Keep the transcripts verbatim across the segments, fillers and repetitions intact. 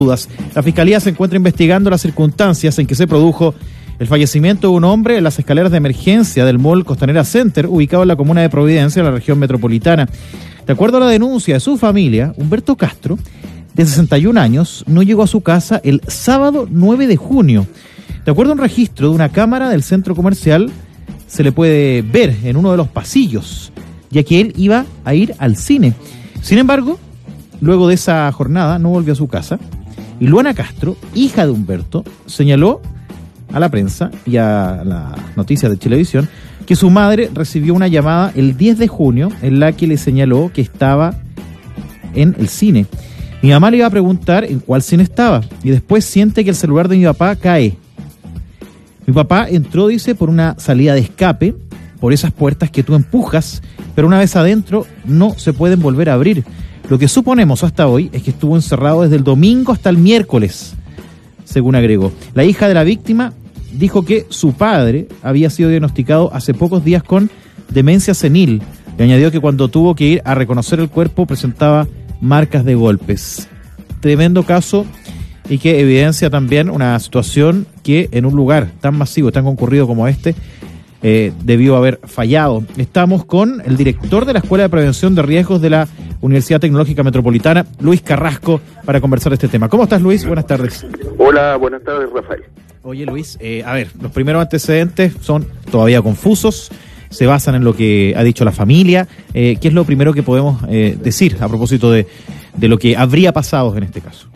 dudas. La Fiscalía se encuentra investigando las circunstancias en que se produjo el fallecimiento de un hombre en las escaleras de emergencia del Mall Costanera Center, ubicado en la comuna de Providencia, en la región metropolitana. De acuerdo a la denuncia de su familia, Humberto Castro, de sesenta y un años, no llegó a su casa el sábado nueve de junio. De acuerdo a un registro de una cámara del centro comercial, se le puede ver en uno de los pasillos, ya que él iba a ir al cine. Sin embargo, luego de esa jornada no volvió a su casa. Y Luana Castro, hija de Humberto, señaló a la prensa y a las noticias de Chilevisión que su madre recibió una llamada el diez de junio en la que le señaló que estaba en el cine. Mi mamá le iba a preguntar en cuál cine estaba y después siente que el celular de mi papá cae. Mi papá entró, dice, por una salida de escape, por esas puertas que tú empujas, pero una vez adentro no se pueden volver a abrir. Lo que suponemos hasta hoy es que estuvo encerrado desde el domingo hasta el miércoles, según agregó. La hija de la víctima dijo que su padre había sido diagnosticado hace pocos días con demencia senil y añadió que cuando tuvo que ir a reconocer el cuerpo presentaba marcas de golpes. Tremendo caso y que evidencia también una situación que en un lugar tan masivo, tan concurrido como este, Eh, debió haber fallado. Estamos con el director de la Escuela de Prevención de Riesgos de la Universidad Tecnológica Metropolitana, Luis Carrasco, para conversar este tema. ¿Cómo estás, Luis? Buenas tardes. Hola, buenas tardes, Rafael. Oye, Luis, eh, a ver, los primeros antecedentes son todavía confusos, se basan en lo que ha dicho la familia. Eh, ¿Qué es lo primero que podemos eh, decir a propósito de, de lo que habría pasado en este caso?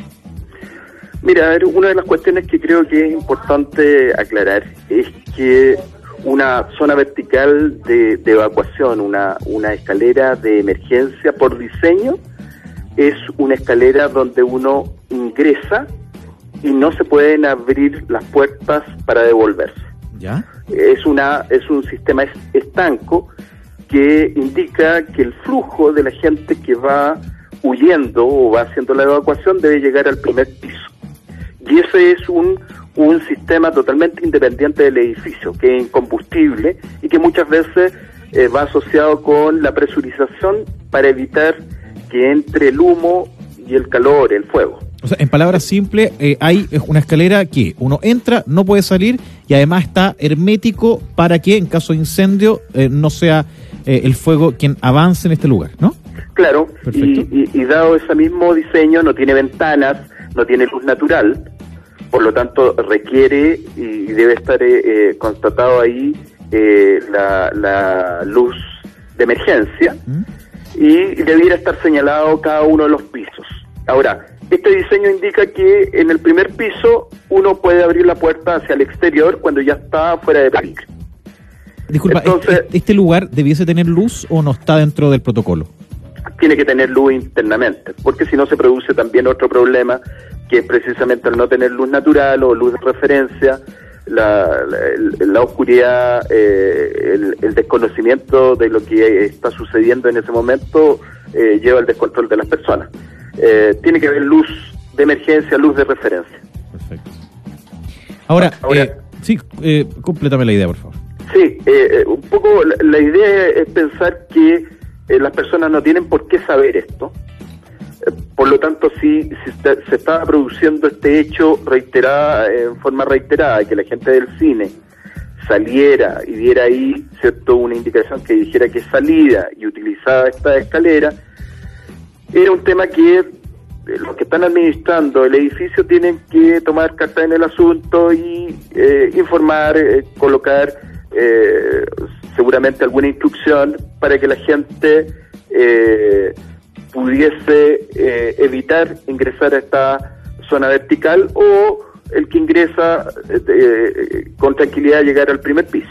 Mira, una de las cuestiones que creo que es importante aclarar es que una zona vertical de, de evacuación, una, una escalera de emergencia por diseño, es una escalera donde uno ingresa y no se pueden abrir las puertas para devolverse. ¿Ya? Es una es un sistema estanco que indica que el flujo de la gente que va huyendo o va haciendo la evacuación debe llegar al primer piso. Y ese es un un sistema totalmente independiente del edificio, que es incombustible y que muchas veces eh, va asociado con la presurización para evitar que entre el humo y el calor, el fuego. O sea, en palabras simples, eh, hay una escalera que uno entra, no puede salir y además está hermético para que en caso de incendio eh, no sea eh, el fuego quien avance en este lugar, ¿no? Claro, y, y, y dado ese mismo diseño, no tiene ventanas, no tiene luz natural. Por lo tanto, requiere y debe estar eh, constatado ahí eh, la, la luz de emergencia ¿Mm? y debiera estar señalado cada uno de los pisos. Ahora, este diseño indica que en el primer piso uno puede abrir la puerta hacia el exterior cuando ya está fuera de peligro. Disculpa, Entonces, ¿este, ¿este lugar debiese tener luz o no está dentro del protocolo? Tiene que tener luz internamente, porque si no se produce también otro problema, que es precisamente al no tener luz natural o luz de referencia, la, la, la oscuridad, eh, el, el desconocimiento de lo que está sucediendo en ese momento eh, lleva al descontrol de las personas. Eh, tiene que haber luz de emergencia, luz de referencia. Perfecto. Ahora, Ahora eh, sí, eh, complétame la idea, por favor. Sí, eh, un poco la, la idea es pensar que eh, las personas no tienen por qué saber esto. Por lo tanto, si, si está, se estaba produciendo este hecho reiterada, en forma reiterada, que la gente del cine saliera y diera ahí, cierto, una indicación que dijera que salida y utilizaba esta escalera, era un tema que los que están administrando el edificio tienen que tomar carta en el asunto y eh, informar, eh, colocar eh, seguramente alguna instrucción para que la gente eh, pudiese eh, evitar ingresar a esta zona vertical o el que ingresa eh, eh, con tranquilidad llegar al primer piso.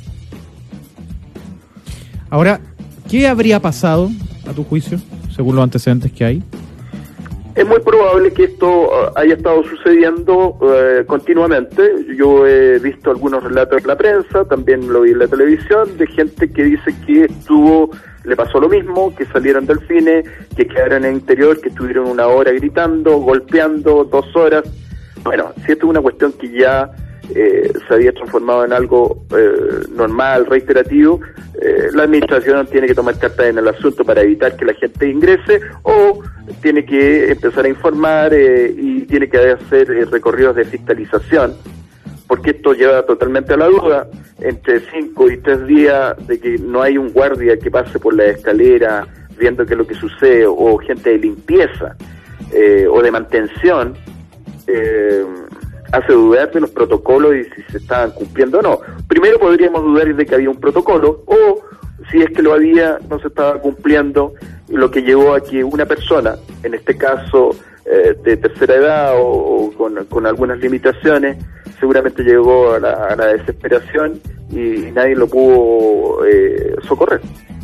Ahora, ¿qué habría pasado, a tu juicio, según los antecedentes que hay? Es muy probable que esto haya estado sucediendo eh, continuamente. Yo he visto algunos relatos en la prensa, también lo vi en la televisión, de gente que dice que estuvo, le pasó lo mismo, que salieron del cine, que quedaron en el interior, que estuvieron una hora gritando, golpeando, dos horas. Bueno, si esto es una cuestión que ya eh, se había transformado en algo eh, normal, reiterativo, eh, la administración tiene que tomar cartas en el asunto para evitar que la gente ingrese, o tiene que empezar a informar eh, y tiene que hacer eh, recorridos de fiscalización, porque esto lleva totalmente a la duda, entre cinco y tres días de que no hay un guardia que pase por la escalera viendo qué es lo que sucede, o gente de limpieza eh, o de mantención, eh, hace dudar de los protocolos y si se estaban cumpliendo o no. Primero podríamos dudar de que había un protocolo, o si es que lo había, no se estaba cumpliendo, lo que llevó a que una persona, en este caso eh, de tercera edad o, o con, con algunas limitaciones, seguramente llegó a la, a la desesperación y nadie lo pudo eh, socorrer.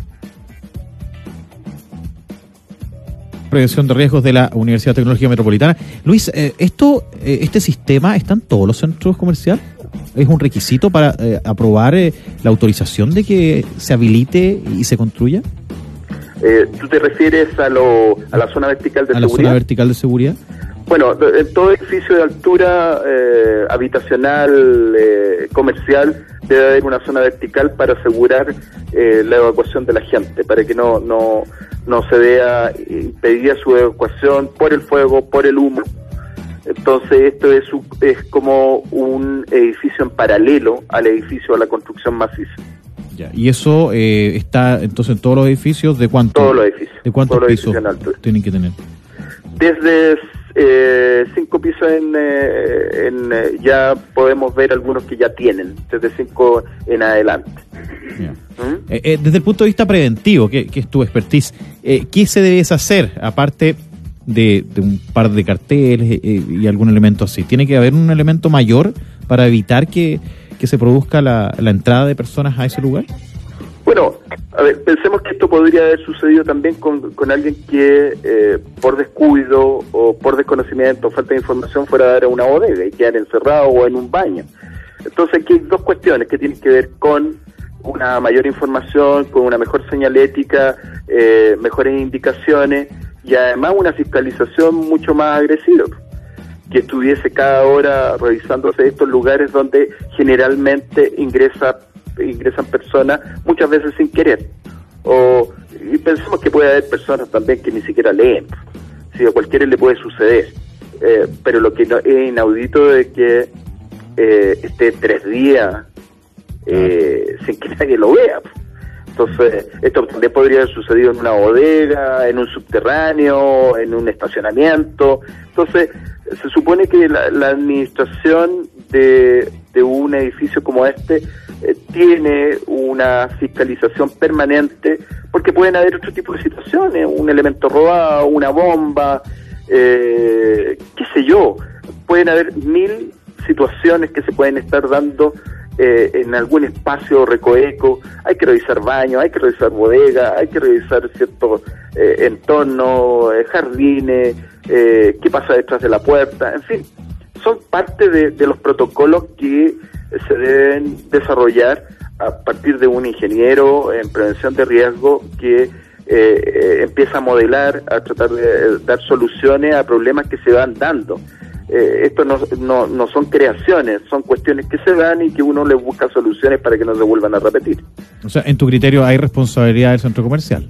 Prevención de riesgos de la Universidad Tecnológica Metropolitana. Luis, eh, esto, eh, este sistema está en todos los centros comerciales. ¿Es un requisito para eh, aprobar eh, la autorización de que se habilite y se construya? Eh, ¿Tú te refieres a, lo, a la zona vertical de ¿A seguridad? la zona vertical de seguridad? Bueno, en todo edificio de altura eh, habitacional, eh, comercial, debe haber una zona vertical para asegurar eh, la evacuación de la gente, para que no no no se vea impedida su evacuación por el fuego, por el humo. Entonces esto es, es como un edificio en paralelo al edificio, a la construcción maciza. Ya, y eso eh, está entonces en todos los edificios. ¿De cuánto? Todos los edificios. ¿De cuántos todos los pisos edificios tienen que tener? Desde eh, cinco pisos en, eh, en eh, ya podemos ver algunos que ya tienen, desde cinco en adelante. ¿Mm? Eh, eh, desde el punto de vista preventivo, que, que es tu expertise, eh, ¿qué se debe hacer aparte de, de un par de carteles eh, y algún elemento así? ¿Tiene que haber un elemento mayor para evitar que, que se produzca la, la entrada de personas a ese lugar? Bueno, a ver, pensemos que esto podría haber sucedido también con, con alguien que eh, por descuido o por desconocimiento o falta de información fuera a dar a una bodega y quedar encerrado o en un baño. Entonces aquí hay dos cuestiones que tienen que ver con una mayor información, con una mejor señalética, eh, mejores indicaciones y además una fiscalización mucho más agresiva, que estuviese cada hora revisándose estos lugares donde generalmente ingresa ingresan personas muchas veces sin querer, o y pensemos que puede haber personas también que ni siquiera leen, si a cualquiera le puede suceder, eh, pero lo que no, es inaudito de que eh, esté tres días eh, sin que nadie lo vea. Entonces esto también podría haber sucedido en una bodega, en un subterráneo, en un estacionamiento. Entonces se supone que la, la administración de, de un edificio como este Eh, tiene una fiscalización permanente, porque pueden haber otro tipo de situaciones, un elemento robado, una bomba, eh, qué sé yo, pueden haber mil situaciones que se pueden estar dando eh, en algún espacio recoeco. Hay que revisar baños, hay que revisar bodegas, hay que revisar ciertos eh, entornos, eh, jardines, eh, qué pasa detrás de la puerta, en fin, son parte de, de los protocolos que se deben desarrollar a partir de un ingeniero en prevención de riesgo que eh, eh, empieza a modelar, a tratar de eh, dar soluciones a problemas que se van dando. Eh, esto no, no, no son creaciones, son cuestiones que se dan y que uno le busca soluciones para que no se vuelvan a repetir. O sea, en tu criterio, ¿hay responsabilidad del centro comercial?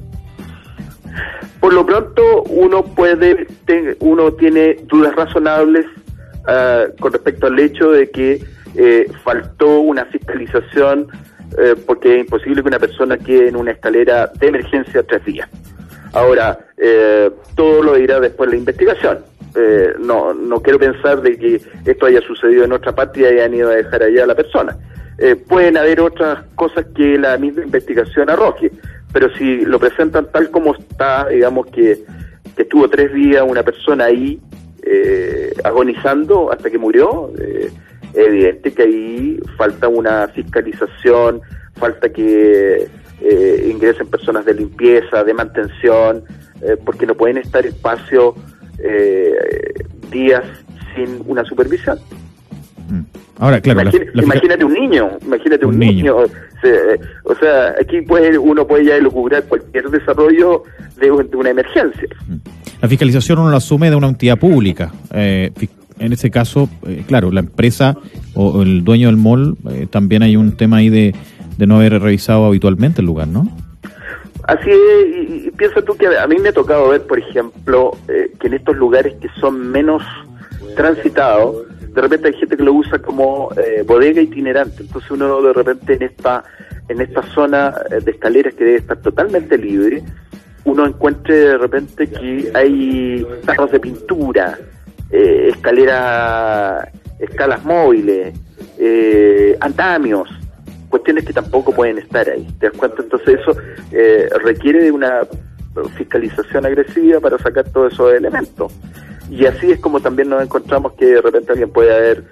Por lo pronto, uno puede, te, uno tiene dudas razonables uh, con respecto al hecho de que Eh, faltó una fiscalización, eh, porque es imposible que una persona quede en una escalera de emergencia tres días. Ahora, eh, todo lo dirá después la investigación. Eh, no no quiero pensar de que esto haya sucedido en otra parte y hayan ido a dejar allá a la persona. Eh, pueden haber otras cosas que la misma investigación arroje, pero si lo presentan tal como está, digamos que, que estuvo tres días una persona ahí eh, agonizando hasta que murió, eh, es evidente que ahí falta una fiscalización, falta que eh, ingresen personas de limpieza, de mantención, eh, porque no pueden estar espacios eh, días sin una supervisión. Ahora, claro, Imagina, la, la imagínate un niño, imagínate un, un niño. niño. O sea, o sea, aquí puede uno puede ya elucubrar cualquier desarrollo de, de una emergencia. La fiscalización uno la asume de una entidad pública. Eh, En ese caso, eh, claro, la empresa o, o el dueño del mall, eh, también hay un tema ahí de, de no haber revisado habitualmente el lugar, ¿no? Así es, y, y piensa tú que a mí me ha tocado ver, por ejemplo, eh, que en estos lugares que son menos transitados, de repente hay gente que lo usa como eh, bodega itinerante, entonces uno de repente en esta en esta zona de escaleras que debe estar totalmente libre, uno encuentre de repente que hay tarros de pintura, eh, escaleras, escalas móviles, eh, andamios, cuestiones que tampoco pueden estar ahí, ¿te das cuenta? Entonces eso eh, requiere de una fiscalización agresiva para sacar todos esos elementos. Y así es como también nos encontramos que de repente alguien puede haber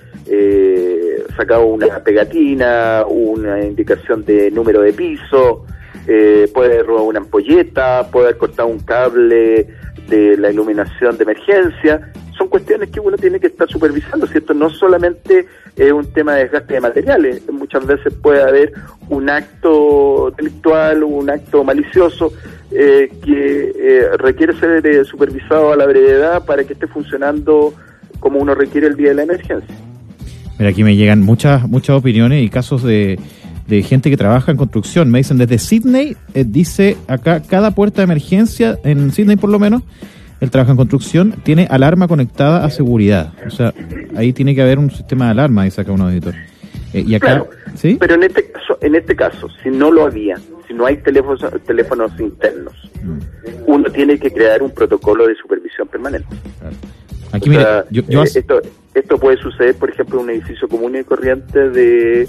eh, sacado una pegatina, una indicación de número de piso, eh, puede haber robado una ampolleta, puede haber cortado un cable de la iluminación de emergencia. Son cuestiones que uno tiene que estar supervisando, ¿cierto? No solamente es un tema de desgaste de materiales, muchas veces puede haber un acto delictual, un acto malicioso, eh, que eh, requiere ser eh, supervisado a la brevedad para que esté funcionando como uno requiere el día de la emergencia. Mira, aquí me llegan muchas muchas opiniones y casos de, de gente que trabaja en construcción. Me dicen desde Sydney, eh, dice acá, cada puerta de emergencia, en Sydney por lo menos, él trabaja en construcción, tiene alarma conectada a seguridad. O sea, ahí tiene que haber un sistema de alarma, dice acá un auditor. Eh, y acá, claro, ¿sí? Pero en este caso, en este caso, si no lo había, si no hay teléfonos, teléfonos internos, mm. uno tiene que crear un protocolo de supervisión permanente. Claro. Aquí, o sea, mire, yo, yo... Eh, esto, esto puede suceder, por ejemplo, en un edificio común y corriente de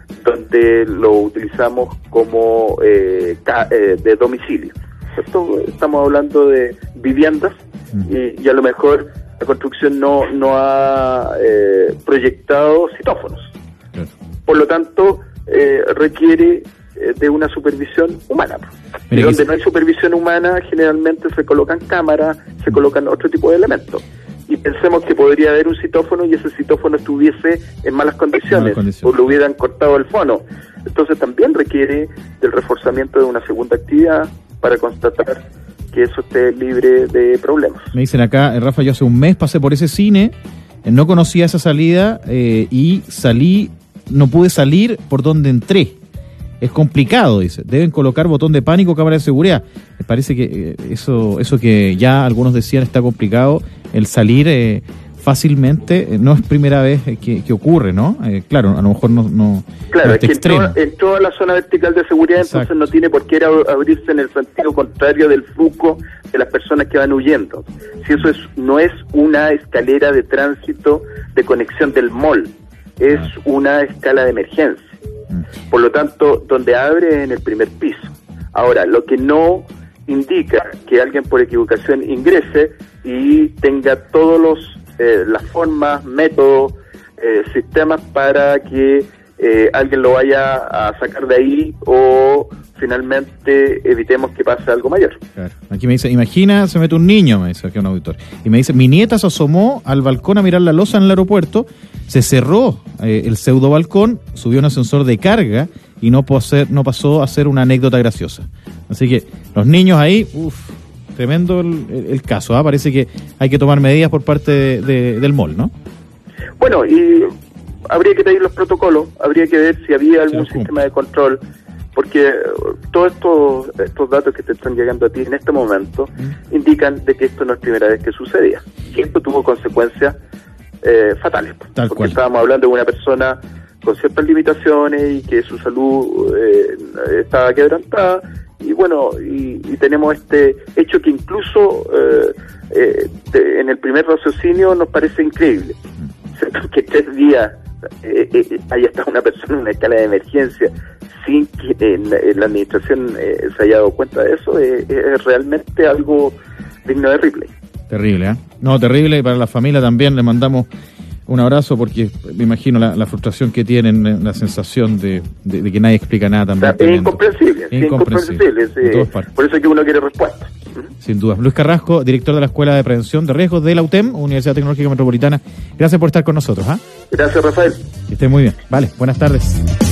donde lo utilizamos como eh, ca, eh, de domicilio. Esto, estamos hablando de viviendas mm. y, y a lo mejor la construcción no, no ha eh, proyectado citófonos. Claro. Por lo tanto, eh, requiere eh, de una supervisión humana. Y donde no hay supervisión humana, generalmente se colocan cámaras, se colocan otro tipo de elementos. Y pensemos que podría haber un citófono y ese citófono estuviese en malas condiciones, malas condiciones. O le hubieran cortado el fono. Entonces también requiere del reforzamiento de una segunda actividad para constatar que eso esté libre de problemas. Me dicen acá, Rafa, yo hace un mes pasé por ese cine, no conocía esa salida eh, y salí, no pude salir por donde entré. Es complicado, dice. Deben colocar botón de pánico, cámara de seguridad. Me parece que eh, eso eso que ya algunos decían está complicado, el salir eh, fácilmente, eh, no es primera vez que, que ocurre, ¿no? Eh, claro, a lo mejor no, no Claro, no es que en toda, en toda la zona vertical de seguridad, exacto, entonces no tiene por qué abrirse en el sentido contrario del flujo de las personas que van huyendo. Si eso es no es una escalera de tránsito de conexión del mall, es ah. una escala de emergencia. Por lo tanto, donde abre es en el primer piso. Ahora, lo que no indica que alguien por equivocación ingrese y tenga todos los eh, las formas, métodos, eh, sistemas para que eh, alguien lo vaya a sacar de ahí o finalmente evitemos que pase algo mayor. Claro. Aquí me dice, imagina, se mete un niño, me dice aquí un auditor, y me dice, mi nieta se asomó al balcón a mirar la losa en el aeropuerto, se cerró eh, el pseudo balcón, subió un ascensor de carga y no, hacer, no pasó a ser una anécdota graciosa. Así que los niños ahí, uff, tremendo el, el, el caso, ¿eh? Parece que hay que tomar medidas por parte de, de, del mall, ¿no? Bueno, y habría que pedir los protocolos, habría que ver si había algún sistema de control, porque todos estos, estos datos que te están llegando a ti en este momento mm. indican de que esto no es primera vez que sucedía, que esto tuvo consecuencias eh, fatales, Tal porque cual. estábamos hablando de una persona con ciertas limitaciones y que su salud eh, estaba quebrantada, y bueno, y, y tenemos este hecho que incluso eh, eh, de, en el primer raciocinio nos parece increíble, mm. que tres días eh, eh, haya estado una persona en una escala de emergencia sin que en, en la administración eh, se haya dado cuenta de eso, eh, es realmente algo digno de Ripley. Terrible, ¿eh? No, terrible, y para la familia también le mandamos un abrazo, porque me imagino la, la frustración que tienen, la sensación de, de, de que nadie explica nada también. O sea, es incomprensible, es incomprensible, sí, por eso es que uno quiere respuesta. Sin duda. Luis Carrasco, director de la Escuela de Prevención de Riesgos de la U T E M, Universidad Tecnológica Metropolitana. Gracias por estar con nosotros. ¿eh? Gracias, Rafael. Que esté muy bien. Vale, buenas tardes.